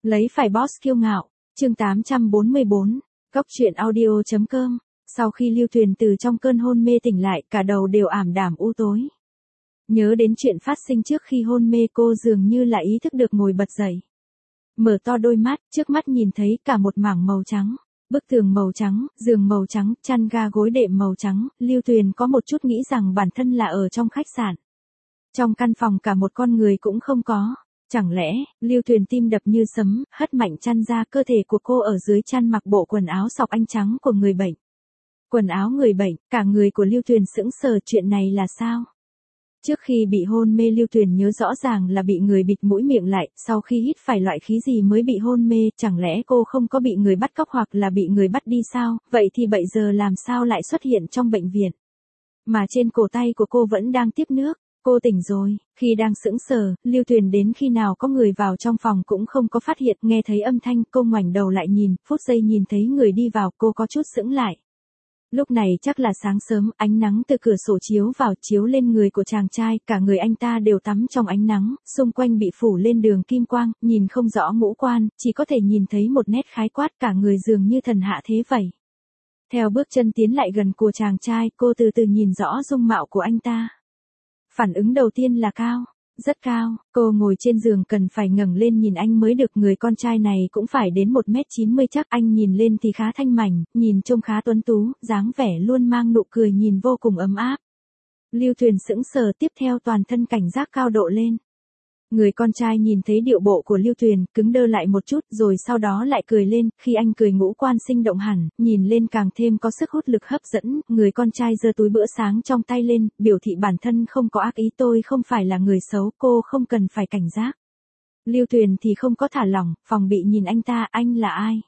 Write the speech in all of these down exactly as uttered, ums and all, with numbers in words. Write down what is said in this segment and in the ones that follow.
Lấy phải boss kiêu ngạo, chương tám trăm bốn mươi bốn, Cóc truyện audio.com. Sau khi Lưu Tuyền từ trong cơn hôn mê tỉnh lại, cả đầu đều ảm đạm u tối. Nhớ đến chuyện phát sinh trước khi hôn mê, cô dường như là ý thức được ngồi bật dậy. Mở to đôi mắt, trước mắt nhìn thấy cả một mảng màu trắng. Bức tường màu trắng, giường màu trắng, chăn ga gối đệm màu trắng, Lưu Tuyền có một chút nghĩ rằng bản thân là ở trong khách sạn. Trong căn phòng cả một con người cũng không có. Chẳng lẽ, Lưu Tuyền tim đập như sấm, hất mạnh chăn ra, cơ thể của cô ở dưới chăn mặc bộ quần áo sọc ánh trắng của người bệnh. Quần áo người bệnh, cả người của Lưu Tuyền sững sờ, chuyện này là sao? Trước khi bị hôn mê Lưu Tuyền nhớ rõ ràng là bị người bịt mũi miệng lại, sau khi hít phải loại khí gì mới bị hôn mê, chẳng lẽ cô không có bị người bắt cóc hoặc là bị người bắt đi sao, vậy thì bây giờ làm sao lại xuất hiện trong bệnh viện? Mà trên cổ tay của cô vẫn đang tiếp nước. Cô tỉnh rồi, khi đang sững sờ, Lưu Tuyền đến khi nào có người vào trong phòng cũng không có phát hiện, nghe thấy âm thanh, cô ngoảnh đầu lại nhìn, phút giây nhìn thấy người đi vào, cô có chút sững lại. Lúc này chắc là sáng sớm, ánh nắng từ cửa sổ chiếu vào, chiếu lên người của chàng trai, cả người anh ta đều tắm trong ánh nắng, xung quanh bị phủ lên đường kim quang, nhìn không rõ ngũ quan, chỉ có thể nhìn thấy một nét khái quát, cả người dường như thần hạ thế vậy. Theo bước chân tiến lại gần của chàng trai, cô từ từ nhìn rõ dung mạo của anh ta. Phản ứng đầu tiên là cao, rất cao, cô ngồi trên giường cần phải ngẩng lên nhìn anh mới được, người con trai này cũng phải đến một mét chín mươi chắc, anh nhìn lên thì khá thanh mảnh, nhìn trông khá tuấn tú, dáng vẻ luôn mang nụ cười nhìn vô cùng ấm áp. Lưu Tuyền sững sờ, tiếp theo toàn thân cảnh giác cao độ lên. Người con trai nhìn thấy điệu bộ của Lưu Tuyền, cứng đơ lại một chút, rồi sau đó lại cười lên, khi anh cười ngũ quan sinh động hẳn, nhìn lên càng thêm có sức hút lực hấp dẫn, người con trai giơ túi bữa sáng trong tay lên, biểu thị bản thân không có ác ý, tôi không phải là người xấu, cô không cần phải cảnh giác. Lưu Tuyền thì không có thả lỏng, phòng bị nhìn anh ta, anh là ai?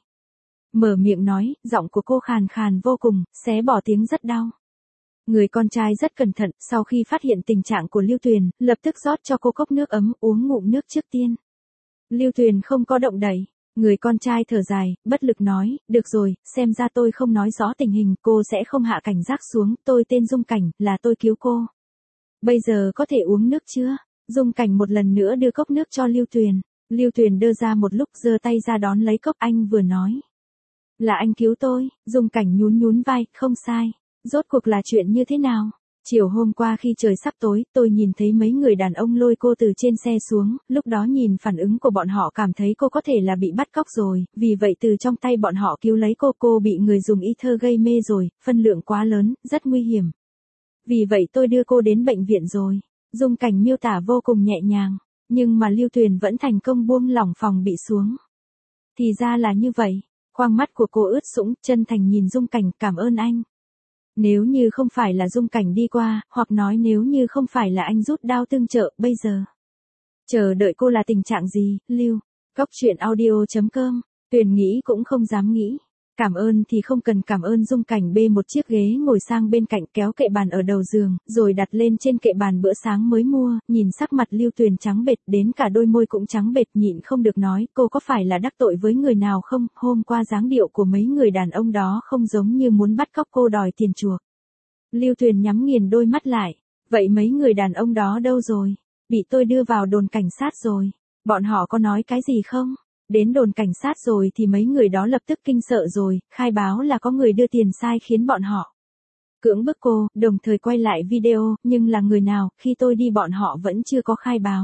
Mở miệng nói, giọng của cô khàn khàn vô cùng, xé bỏ tiếng rất đau. Người con trai rất cẩn thận, sau khi phát hiện tình trạng của Lưu Tuyền, lập tức rót cho cô cốc nước ấm, uống ngụm nước trước tiên. Lưu Tuyền không có động đậy, người con trai thở dài, bất lực nói, được rồi, xem ra tôi không nói rõ tình hình, cô sẽ không hạ cảnh giác xuống, tôi tên Dung Cảnh, là tôi cứu cô. Bây giờ có thể uống nước chưa? Dung Cảnh một lần nữa đưa cốc nước cho Lưu Tuyền. Lưu Tuyền đưa ra một lúc, giơ tay ra đón lấy cốc, anh vừa nói. Là anh cứu tôi, Dung Cảnh nhún nhún vai, không sai. Rốt cuộc là chuyện như thế nào? Chiều hôm qua khi trời sắp tối, tôi nhìn thấy mấy người đàn ông lôi cô từ trên xe xuống, lúc đó nhìn phản ứng của bọn họ cảm thấy cô có thể là bị bắt cóc rồi, vì vậy từ trong tay bọn họ cứu lấy cô, cô bị người dùng ether gây mê rồi, phân lượng quá lớn, rất nguy hiểm. Vì vậy tôi đưa cô đến bệnh viện rồi. Dung Cảnh miêu tả vô cùng nhẹ nhàng, nhưng mà Lưu Tuyền vẫn thành công buông lỏng phòng bị xuống. Thì ra là như vậy, khoang mắt của cô ướt sũng, chân thành nhìn Dung Cảnh, cảm ơn anh. Nếu như không phải là Dung Cảnh đi qua, hoặc nói nếu như không phải là anh rút đao tương trợ, bây giờ chờ đợi cô là tình trạng gì, Lưu? Cóc truyện audio.com, Tuyền nghĩ cũng không dám nghĩ. Cảm ơn thì không cần cảm ơn. Dung Cảnh bê một chiếc ghế ngồi sang bên cạnh, kéo kệ bàn ở đầu giường, rồi đặt lên trên kệ bàn bữa sáng mới mua, nhìn sắc mặt Lưu Tuyền trắng bệch, đến cả đôi môi cũng trắng bệch, nhịn không được nói, cô có phải là đắc tội với người nào không? Hôm qua dáng điệu của mấy người đàn ông đó không giống như muốn bắt cóc cô đòi tiền chuộc. Lưu Tuyền nhắm nghiền đôi mắt lại, vậy mấy người đàn ông đó đâu rồi? Bị tôi đưa vào đồn cảnh sát rồi. Bọn họ có nói cái gì không? Đến đồn cảnh sát rồi thì mấy người đó lập tức kinh sợ rồi, khai báo là có người đưa tiền sai khiến bọn họ cưỡng bức cô, đồng thời quay lại video, nhưng là người nào, khi tôi đi bọn họ vẫn chưa có khai báo.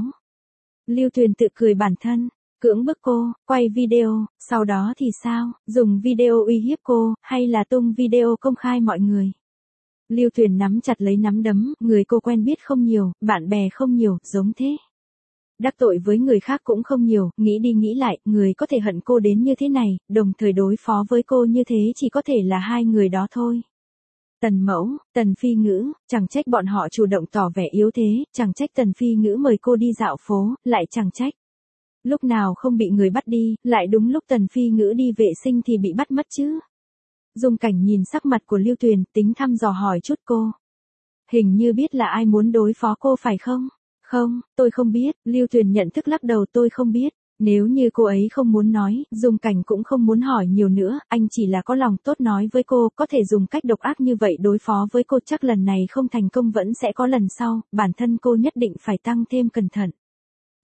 Lưu Tuyền tự cười bản thân, cưỡng bức cô, quay video, sau đó thì sao, dùng video uy hiếp cô, hay là tung video công khai mọi người. Lưu Tuyền nắm chặt lấy nắm đấm, người cô quen biết không nhiều, bạn bè không nhiều, giống thế. Đắc tội với người khác cũng không nhiều, nghĩ đi nghĩ lại, người có thể hận cô đến như thế này, đồng thời đối phó với cô như thế chỉ có thể là hai người đó thôi. Tần Mẫu, Tần Phi Ngữ, chẳng trách bọn họ chủ động tỏ vẻ yếu thế, chẳng trách Tần Phi Ngữ mời cô đi dạo phố, lại chẳng trách. Lúc nào không bị người bắt đi, lại đúng lúc Tần Phi Ngữ đi vệ sinh thì bị bắt mất chứ. Dung Cảnh nhìn sắc mặt của Lưu Tuyền, tính thăm dò hỏi chút cô. Hình như biết là ai muốn đối phó cô phải không? Không, tôi không biết, Lưu Tuyền nhận thức lắc đầu, tôi không biết. Nếu như cô ấy không muốn nói, Dung Cảnh cũng không muốn hỏi nhiều nữa, anh chỉ là có lòng tốt nói với cô, có thể dùng cách độc ác như vậy đối phó với cô, chắc lần này không thành công vẫn sẽ có lần sau, bản thân cô nhất định phải tăng thêm cẩn thận.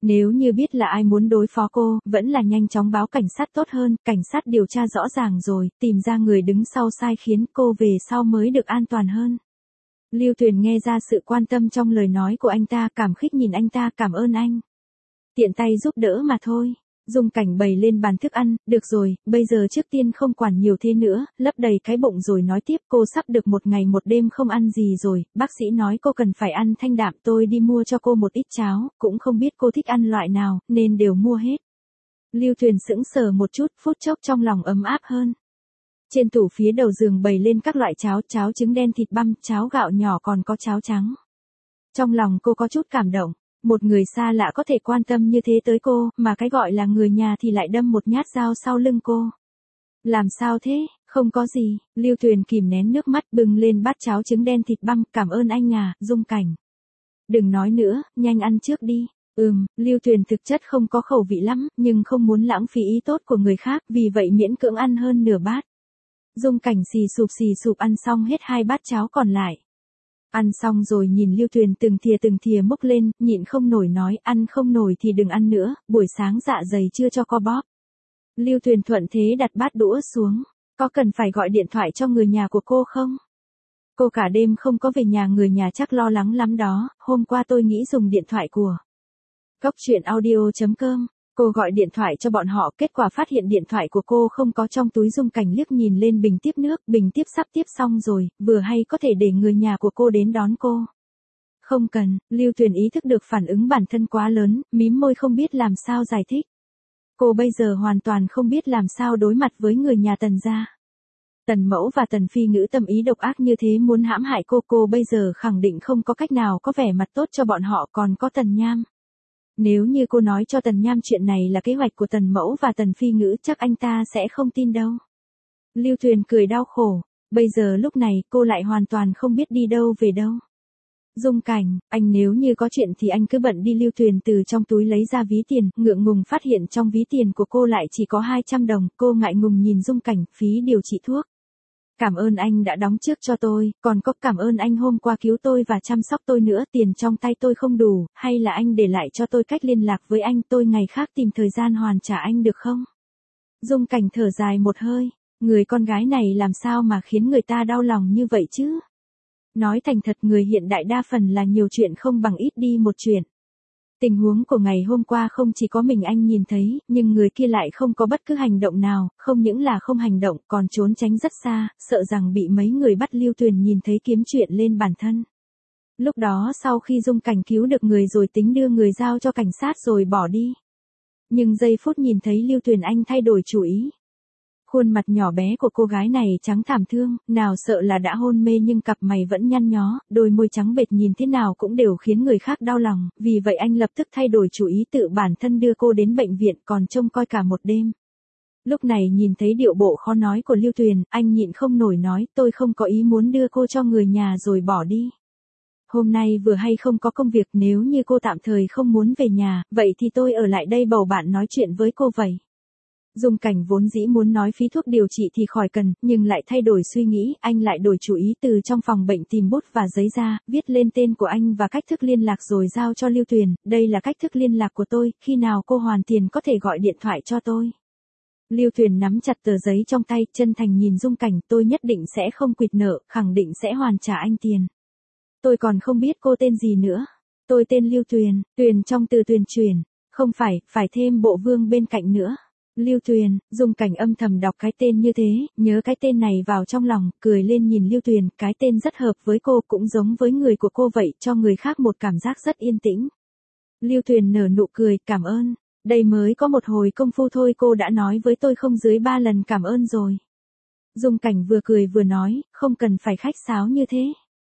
Nếu như biết là ai muốn đối phó cô, vẫn là nhanh chóng báo cảnh sát tốt hơn, cảnh sát điều tra rõ ràng rồi, tìm ra người đứng sau sai khiến cô về sau mới được an toàn hơn. Lưu Tuyền nghe ra sự quan tâm trong lời nói của anh ta, cảm khích nhìn anh ta, cảm ơn anh. Tiện tay giúp đỡ mà thôi. Dung Cảnh bày lên bàn thức ăn, được rồi, bây giờ trước tiên không quản nhiều thế nữa, lấp đầy cái bụng rồi nói tiếp, cô sắp được một ngày một đêm không ăn gì rồi, bác sĩ nói cô cần phải ăn thanh đạm, tôi đi mua cho cô một ít cháo, cũng không biết cô thích ăn loại nào, nên đều mua hết. Lưu Tuyền sững sờ một chút, phút chốc trong lòng ấm áp hơn. Trên tủ phía đầu giường bày lên các loại cháo, cháo trứng đen thịt băm, cháo gạo nhỏ còn có cháo trắng. Trong lòng cô có chút cảm động. Một người xa lạ có thể quan tâm như thế tới cô, mà cái gọi là người nhà thì lại đâm một nhát dao sau lưng cô. Làm sao thế, không có gì, Lưu Tuyền kìm nén nước mắt bưng lên bát cháo trứng đen thịt băm, cảm ơn anh à, Dung Cảnh. Đừng nói nữa, nhanh ăn trước đi. Ừm, Lưu Tuyền thực chất không có khẩu vị lắm, nhưng không muốn lãng phí ý tốt của người khác, vì vậy miễn cưỡng ăn hơn nửa bát. Dung Cảnh xì sụp xì sụp ăn xong hết hai bát cháo còn lại. Ăn xong rồi nhìn Lưu Tuyền từng thìa từng thìa múc lên, nhịn không nổi nói, ăn không nổi thì đừng ăn nữa, buổi sáng dạ dày chưa cho co bóp. Lưu Tuyền thuận thế đặt bát đũa xuống, có cần phải gọi điện thoại cho người nhà của cô không? Cô cả đêm không có về nhà, người nhà chắc lo lắng lắm đó, hôm qua tôi nghĩ dùng điện thoại của Cốc truyện audio chấm com. Cô gọi điện thoại cho bọn họ, kết quả phát hiện điện thoại của cô không có trong túi. Dung Cảnh liếc nhìn lên bình tiếp nước, bình tiếp sắp tiếp xong rồi, vừa hay có thể để người nhà của cô đến đón cô. Không cần, Lưu Tuyền ý thức được phản ứng bản thân quá lớn, mím môi không biết làm sao giải thích. Cô bây giờ hoàn toàn không biết làm sao đối mặt với người nhà Tần gia. Tần Mẫu và Tần Phi Ngữ tâm ý độc ác như thế muốn hãm hại cô, cô bây giờ khẳng định không có cách nào có vẻ mặt tốt cho bọn họ, còn có Tần Nham. Nếu như cô nói cho Tần Nham chuyện này là kế hoạch của Tần Mẫu và Tần Phi Ngữ, chắc anh ta sẽ không tin đâu. Lưu Tuyền cười đau khổ, bây giờ lúc này cô lại hoàn toàn không biết đi đâu về đâu. Dung Cảnh, anh nếu như có chuyện thì anh cứ bận đi. Lưu Tuyền từ trong túi lấy ra ví tiền, ngượng ngùng phát hiện trong ví tiền của cô lại chỉ có hai trăm đồng, cô ngại ngùng nhìn Dung Cảnh, phí điều trị thuốc. Cảm ơn anh đã đóng trước cho tôi, còn có cảm ơn anh hôm qua cứu tôi và chăm sóc tôi nữa, tiền trong tay tôi không đủ, hay là anh để lại cho tôi cách liên lạc với anh, tôi ngày khác tìm thời gian hoàn trả anh được không? Dung Cảnh thở dài một hơi, người con gái này làm sao mà khiến người ta đau lòng như vậy chứ? Nói thành thật, người hiện đại đa phần là nhiều chuyện không bằng ít đi một chuyện. Tình huống của ngày hôm qua không chỉ có mình anh nhìn thấy, nhưng người kia lại không có bất cứ hành động nào, không những là không hành động, còn trốn tránh rất xa, sợ rằng bị mấy người bắt. Lưu Tuyền nhìn thấy kiếm chuyện lên bản thân. Lúc đó sau khi Dung Cảnh cứu được người rồi tính đưa người giao cho cảnh sát rồi bỏ đi. Nhưng giây phút nhìn thấy Lưu Tuyền anh thay đổi chủ ý. Khuôn mặt nhỏ bé của cô gái này trắng thảm thương, nào sợ là đã hôn mê nhưng cặp mày vẫn nhăn nhó, đôi môi trắng bệch nhìn thế nào cũng đều khiến người khác đau lòng, vì vậy anh lập tức thay đổi chủ ý, tự bản thân đưa cô đến bệnh viện, còn trông coi cả một đêm. Lúc này nhìn thấy điệu bộ khó nói của Lưu Tuyền, anh nhịn không nổi nói, tôi không có ý muốn đưa cô cho người nhà rồi bỏ đi. Hôm nay vừa hay không có công việc, nếu như cô tạm thời không muốn về nhà, vậy thì tôi ở lại đây bầu bạn nói chuyện với cô vậy. Dung Cảnh vốn dĩ muốn nói phí thuốc điều trị thì khỏi cần, nhưng lại thay đổi suy nghĩ, anh lại đổi chủ ý, từ trong phòng bệnh tìm bút và giấy ra, viết lên tên của anh và cách thức liên lạc rồi giao cho Lưu Tuyền, đây là cách thức liên lạc của tôi, khi nào cô hoàn tiền có thể gọi điện thoại cho tôi. Lưu Tuyền nắm chặt tờ giấy trong tay, chân thành nhìn Dung Cảnh, tôi nhất định sẽ không quỵt nợ, khẳng định sẽ hoàn trả anh tiền. Tôi còn không biết cô tên gì nữa. Tôi tên Lưu Tuyền, Tuyền trong từ Tuyền truyền, không phải, phải thêm bộ vương bên cạnh nữa. Lưu Tuyền, Dung Cảnh âm thầm đọc cái tên như thế, nhớ cái tên này vào trong lòng, cười lên nhìn Lưu Tuyền, cái tên rất hợp với cô, cũng giống với người của cô vậy, cho người khác một cảm giác rất yên tĩnh. Lưu Tuyền nở nụ cười, cảm ơn, đây mới có một hồi công phu thôi cô đã nói với tôi không dưới ba lần cảm ơn rồi. Dung Cảnh vừa cười vừa nói, không cần phải khách sáo như thế.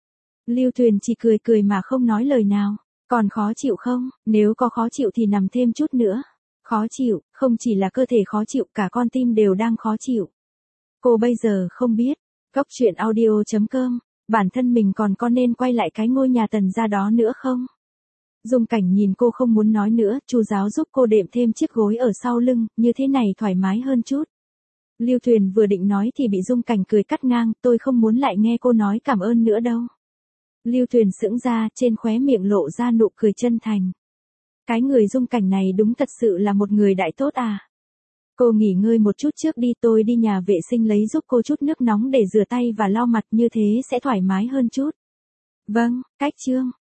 Lưu Tuyền chỉ cười cười mà không nói lời nào, còn khó chịu không, nếu có khó chịu thì nằm thêm chút nữa. Khó chịu, không chỉ là cơ thể khó chịu, cả con tim đều đang khó chịu. Cô bây giờ không biết, Cốc truyện audio chấm com, bản thân mình còn có nên quay lại cái ngôi nhà Tần gia đó nữa không? Dung Cảnh nhìn cô không muốn nói nữa, chu giáo giúp cô đệm thêm chiếc gối ở sau lưng, như thế này thoải mái hơn chút. Lưu Tuyền vừa định nói thì bị Dung Cảnh cười cắt ngang, tôi không muốn lại nghe cô nói cảm ơn nữa đâu. Lưu Tuyền sững ra, trên khóe miệng lộ ra nụ cười chân thành. Cái người Dung Cảnh này đúng thật sự là một người đại tốt à. Cô nghỉ ngơi một chút trước đi, tôi đi nhà vệ sinh lấy giúp cô chút nước nóng để rửa tay và lau mặt, như thế sẽ thoải mái hơn chút. Vâng, Cách Trương.